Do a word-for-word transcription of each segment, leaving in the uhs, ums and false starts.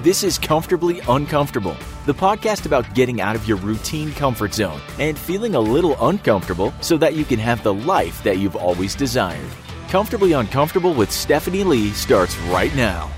This is Comfortably Uncomfortable, the podcast about getting out of your routine comfort zone and feeling a little uncomfortable so that you can have the life that you've always desired. Comfortably Uncomfortable with Stephanie Lee starts right now.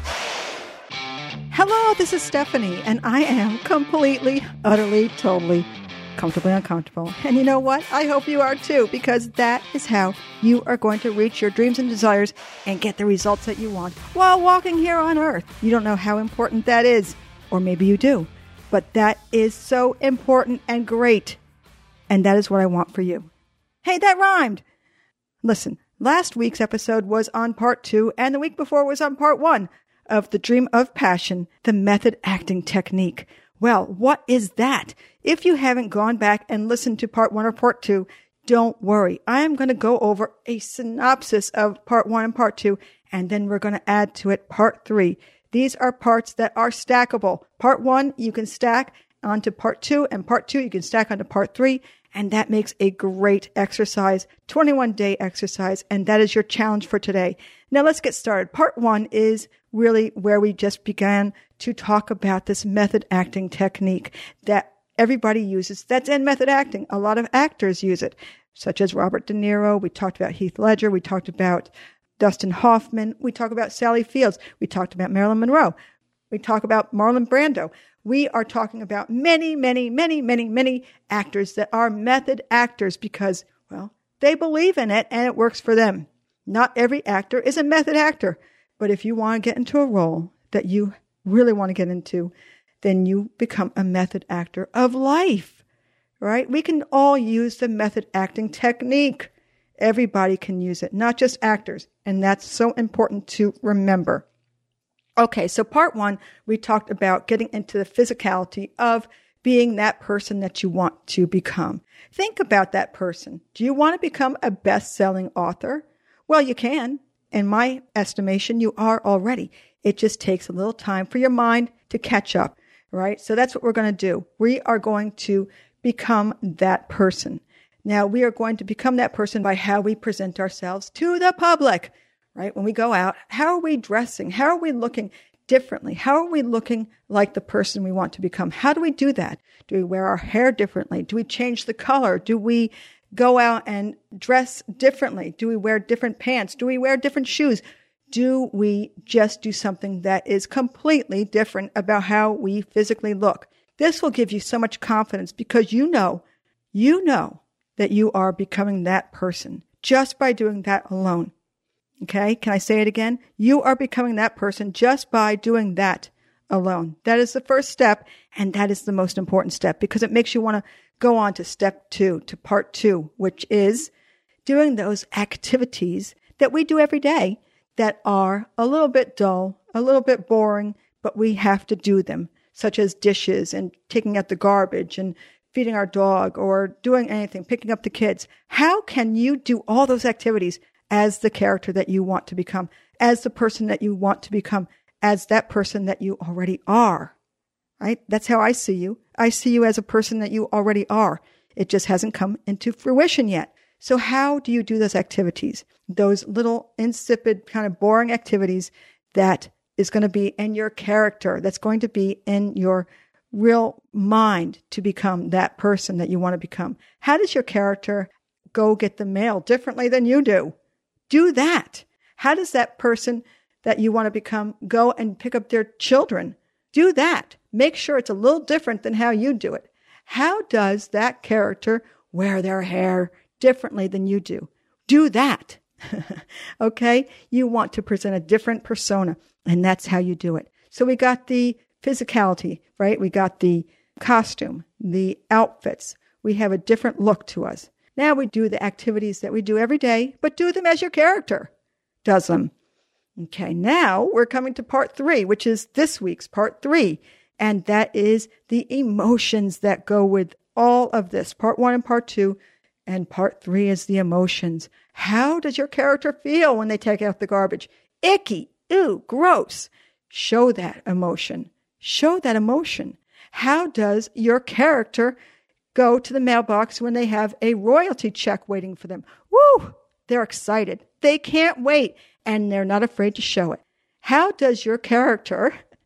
Hello, this is Stephanie, and I am completely, utterly, totally comfortably uncomfortable. And you know what? I hope you are too, because that is how you are going to reach your dreams and desires and get the results that you want while walking here on earth. You don't know how important that is, or maybe you do, but that is so important and great. And that is what I want for you. Hey, that rhymed. Listen, last week's episode was on part two, and the week before was on part one of The Dream of Passion, the method acting technique. Well, what is that? If you haven't gone back and listened to part one or part two, don't worry. I am going to go over a synopsis of part one and part two, and then we're going to add to it part three. These are parts that are stackable. Part one, you can stack onto part two, and part two, you can stack onto part three, and that makes a great exercise, twenty-one day exercise, and that is your challenge for today. Now let's get started. Part one is really where we just began to talk about this method acting technique that everybody uses. That's in method acting. A lot of actors use it, such as Robert De Niro. We talked about Heath Ledger. We talked about Dustin Hoffman. We talk about Sally Fields. We talked about Marilyn Monroe. We talk about Marlon Brando. We are talking about many, many, many, many, many actors that are method actors because, well, they believe in it and it works for them. Not every actor is a method actor, but if you want to get into a role that you really want to get into, then you become a method actor of life, right? We can all use the method acting technique. Everybody can use it, not just actors. And that's so important to remember. Okay, so part one, we talked about getting into the physicality of being that person that you want to become. Think about that person. Do you want to become a best-selling author? Well, you can. In my estimation, you are already. It just takes a little time for your mind to catch up, right? So that's what we're going to do. We are going to become that person. Now, we are going to become that person by how we present ourselves to the public, right? When we go out, how are we dressing? How are we looking differently? How are we looking like the person we want to become? How do we do that? Do we wear our hair differently? Do we change the color? Do we go out and dress differently? Do we wear different pants? Do we wear different shoes? Do we just do something that is completely different about how we physically look? This will give you so much confidence because you know, you know that you are becoming that person just by doing that alone. Okay, can I say it again? You are becoming that person just by doing that alone. That is the first step, and that is the most important step because it makes you want to go on to step two, to part two, which is doing those activities that we do every day that are a little bit dull, a little bit boring, but we have to do them, such as dishes and taking out the garbage and feeding our dog or doing anything, picking up the kids. How can you do all those activities as the character that you want to become, as the person that you want to become, as that person that you already are, right? That's how I see you. I see you as a person that you already are. It just hasn't come into fruition yet. So how do you do those activities? Those little insipid, kind of boring activities that is going to be in your character, that's going to be in your real mind to become that person that you want to become. How does your character go get the mail differently than you do? Do that. How does that person that you want to become go and pick up their children? Do that. Make sure it's a little different than how you do it. How does that character wear their hair differently than you do? Do that. Okay? You want to present a different persona, and that's how you do it. So we got the physicality, right? We got the costume, the outfits. We have a different look to us. Now we do the activities that we do every day, but do them as your character does them. Okay, now we're coming to part three, which is this week's part three. And that is the emotions that go with all of this. Part one and part two. And part three is the emotions. How does your character feel when they take out the garbage? Icky. Ew, gross. Show that emotion. Show that emotion. How does your character go to the mailbox when they have a royalty check waiting for them? Woo! They're excited. They can't wait. And they're not afraid to show it. How does your character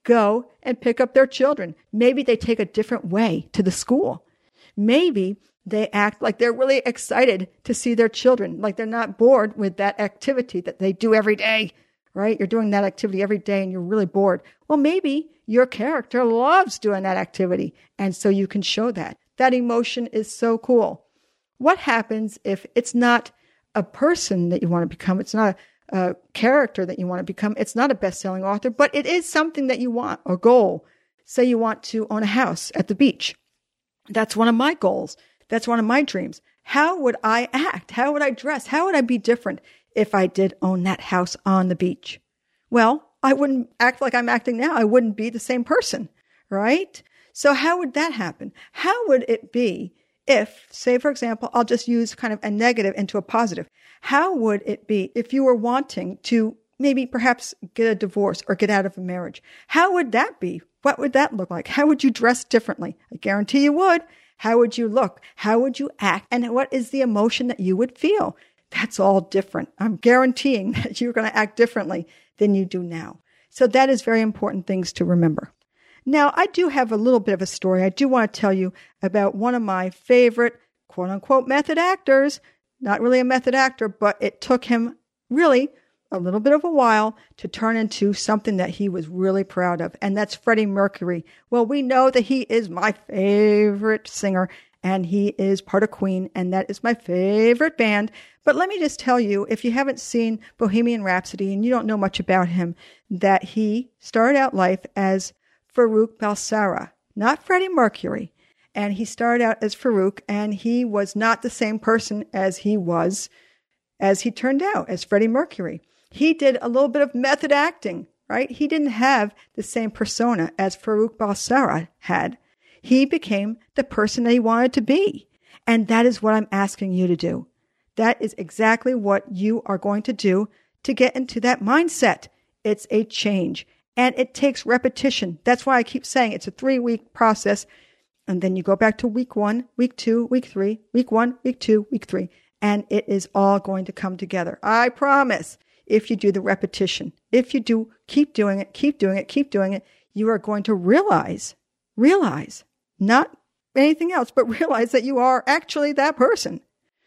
go and pick up their children. Maybe they take a different way to the school. Maybe they act like they're really excited to see their children, like they're not bored with that activity that they do every day, right? You're doing that activity every day and you're really bored. Well, maybe your character loves doing that activity. And so you can show that. That emotion is so cool. What happens if it's not a person that you want to become? It's not a, a character that you want to become. It's not a best-selling author, but it is something that you want, a goal. Say you want to own a house at the beach. That's one of my goals. That's one of my dreams. How would I act? How would I dress? How would I be different if I did own that house on the beach? Well, I wouldn't act like I'm acting now. I wouldn't be the same person, right? So how would that happen? How would it be if, say, for example, I'll just use kind of a negative into a positive. How would it be if you were wanting to maybe perhaps get a divorce or get out of a marriage? How would that be? What would that look like? How would you dress differently? I guarantee you would. How would you look? How would you act? And what is the emotion that you would feel? That's all different. I'm guaranteeing that you're going to act differently than you do now. So that is very important things to remember. Now, I do have a little bit of a story. I do want to tell you about one of my favorite quote unquote method actors. Not really a method actor, but it took him really a little bit of a while to turn into something that he was really proud of. And that's Freddie Mercury. Well, we know that he is my favorite singer and he is part of Queen, and that is my favorite band. But let me just tell you, if you haven't seen Bohemian Rhapsody and you don't know much about him, that he started out life as Farouk Balsara, not Freddie Mercury. And he started out as Farouk, and he was not the same person as he was, as he turned out, as Freddie Mercury. He did a little bit of method acting, right? He didn't have the same persona as Farouk Balsara had. He became the person that he wanted to be. And that is what I'm asking you to do. That is exactly what you are going to do to get into that mindset. It's a change. And it takes repetition. That's why I keep saying it's a three-week process. And then you go back to week one, week two, week three, week one, week two, week three. And it is all going to come together. I promise. If you do the repetition, if you do keep doing it, keep doing it, keep doing it, you are going to realize, realize, not anything else, but realize that you are actually that person.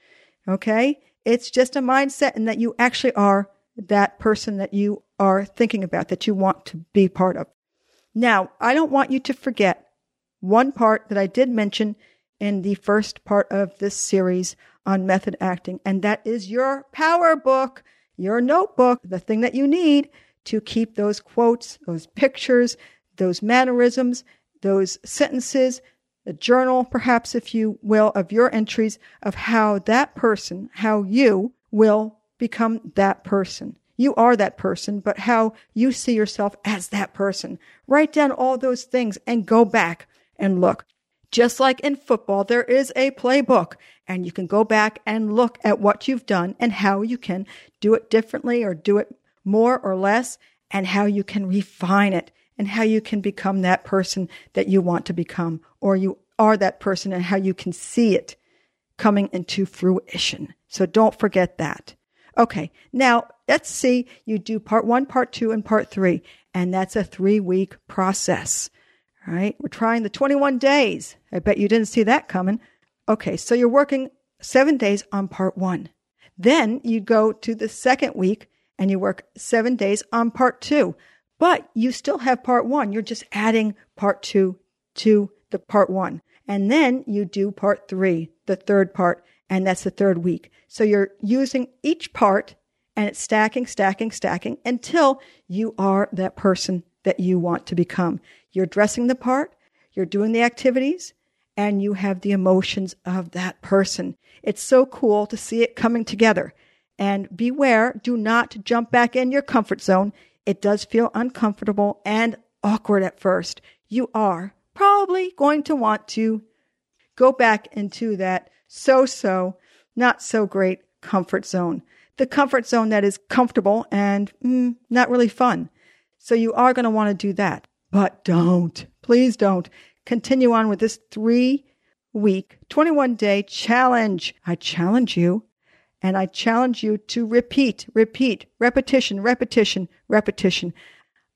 Okay? It's just a mindset, and that you actually are that person that you are thinking about, that you want to be part of. Now, I don't want you to forget one part that I did mention in the first part of this series on method acting, and that is your power book, your notebook, the thing that you need to keep those quotes, those pictures, those mannerisms, those sentences, a journal, perhaps, if you will, of your entries of how that person, how you will become that person. You are that person, but how you see yourself as that person. Write down all those things and go back and look. Just like in football, there is a playbook, and you can go back and look at what you've done and how you can do it differently or do it more or less, and how you can refine it and how you can become that person that you want to become, or you are that person, and how you can see it coming into fruition. So don't forget that. Okay, now let's see, you do part one, part two, and part three, and that's a three-week process. All right, we're trying the twenty-one days. I bet you didn't see that coming. Okay, so you're working seven days on part one. Then you go to the second week and you work seven days on part two. But you still have part one. You're just adding part two to the part one. And then you do part three, the third part, and that's the third week. So you're using each part, and it's stacking, stacking, stacking until you are that person that you want to become. You're dressing the part, you're doing the activities, and you have the emotions of that person. It's so cool to see it coming together. And beware, do not jump back in your comfort zone. It does feel uncomfortable and awkward at first. You are probably going to want to go back into that so-so, not so great comfort zone. The comfort zone that is comfortable and mm, not really fun. So you are going to want to do that. But don't, please don't continue on with this three-week, twenty-one-day challenge. I challenge you, and I challenge you to repeat, repeat, repetition, repetition, repetition.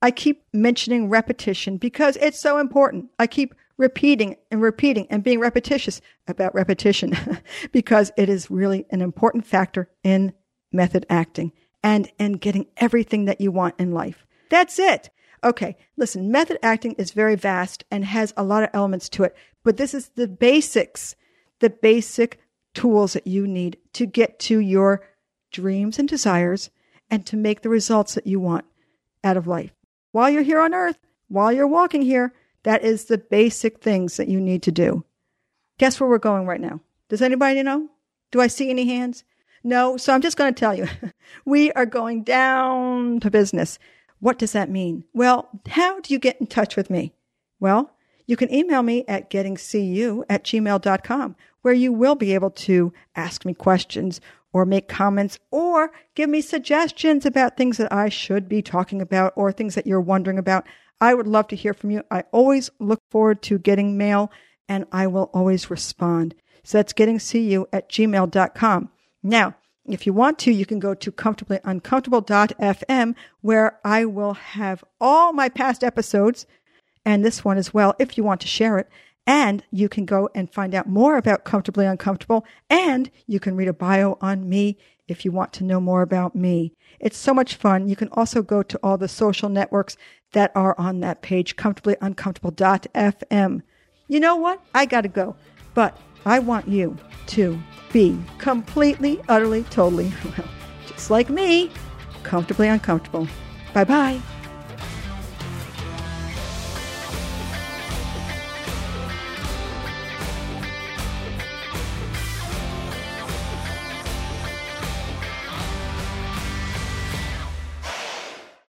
I keep mentioning repetition because it's so important. I keep repeating and repeating and being repetitious about repetition because it is really an important factor in method acting and in getting everything that you want in life. That's it. Okay, listen, method acting is very vast and has a lot of elements to it, but this is the basics, the basic tools that you need to get to your dreams and desires and to make the results that you want out of life. While you're here on earth, while you're walking here, that is the basic things that you need to do. Guess where we're going right now? Does anybody know? Do I see any hands? No, so I'm just going to tell you. We are going down to business. What does that mean? Well, how do you get in touch with me? Well, you can email me at getting c u at gmail dot com, where you will be able to ask me questions or make comments or give me suggestions about things that I should be talking about or things that you're wondering about. I would love to hear from you. I always look forward to getting mail, and I will always respond. So that's getting c u at gmail dot com. Now, if you want to, you can go to comfortably uncomfortable dot f m, where I will have all my past episodes, and this one as well, if you want to share it. And you can go and find out more about Comfortably Uncomfortable, and you can read a bio on me if you want to know more about me. It's so much fun. You can also go to all the social networks that are on that page, comfortably uncomfortable dot f m. You know what? I got to go. But I want you to be completely, utterly, totally, well, just like me, comfortably uncomfortable. Bye-bye.